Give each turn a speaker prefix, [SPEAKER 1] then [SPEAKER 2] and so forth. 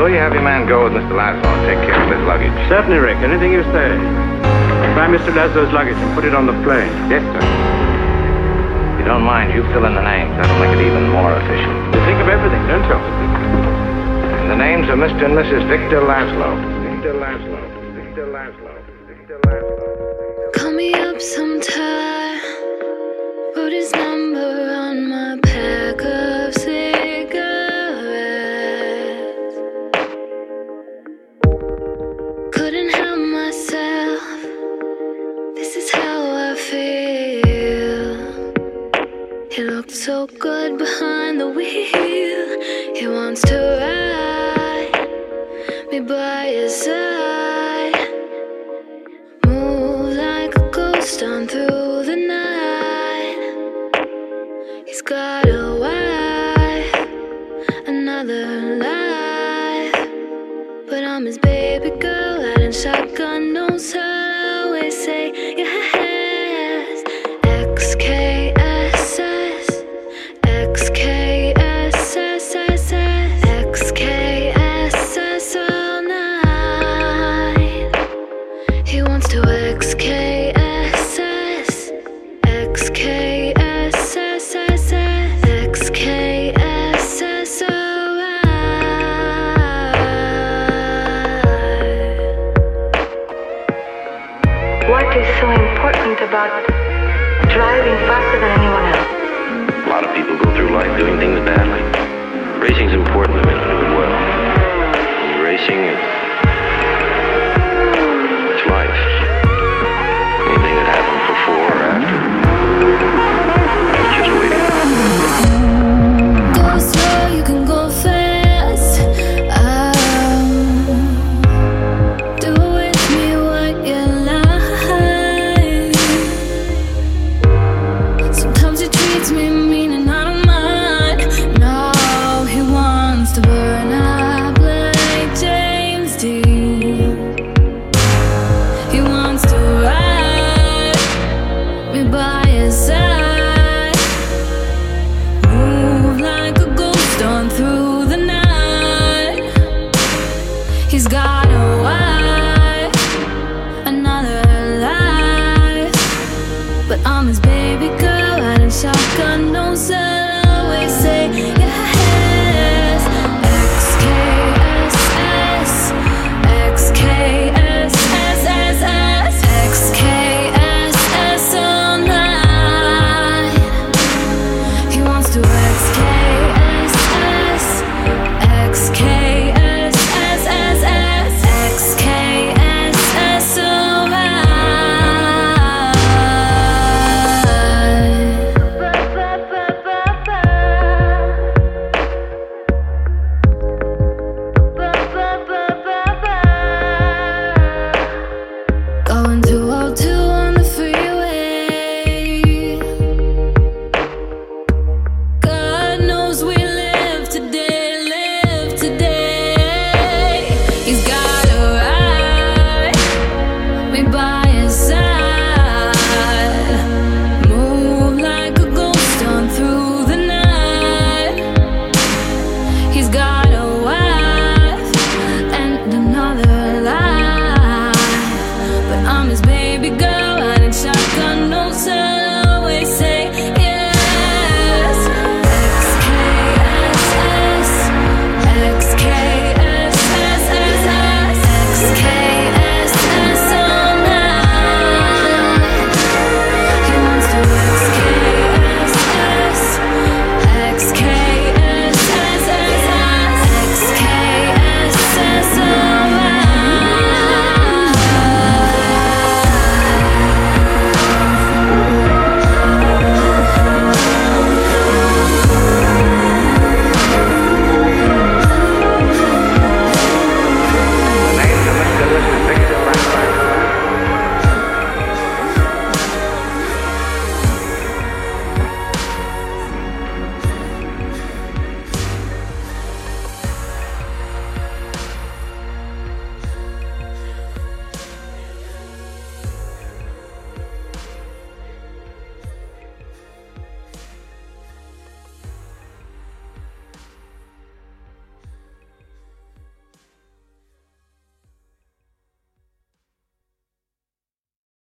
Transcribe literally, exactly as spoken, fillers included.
[SPEAKER 1] will you have your man go with Mister Laszlo and take care of his luggage?
[SPEAKER 2] Certainly, Rick. Anything you say. Find Mister Laszlo's luggage and put it on the plane.
[SPEAKER 1] Yes, sir. If you don't mind, you fill in the names. That'll make it even more official.
[SPEAKER 2] You think of everything, don't you?
[SPEAKER 1] And the names are Mister and Missus Victor Laszlo. Victor Laszlo. Victor Laszlo. Victor Laszlo.
[SPEAKER 3] Call me up sometime. Wrote his number on my pack of cigarettes. Couldn't help myself. This is how I feel. He looked so good behind the wheel. He wants to ride me by his side. Move like a ghost on through the night. He's got a wife, another life, but I'm his baby girl, riding shotgun, no sir. I always say yes. X K S S, X K S S, X K S S all night. He wants to X K S S, X K S S, X K S S alright.
[SPEAKER 4] What is so important about driving faster than anyone else?
[SPEAKER 5] A lot of people go through life doing things badly. Racing's important to men who do it well. When you're racing, it's, it's life. Anything that happened before or after, it's just waiting.
[SPEAKER 3] Go slow, you can go fast. Oh, do with me what you like. Sometimes he treats me mean and I don't mind. No, he wants to burn up like James Dean. He wants to ride me by his side. Move like a ghost on through the night. He's got a wife, another life, but I'm his baby girl, riding shotgun, no sir.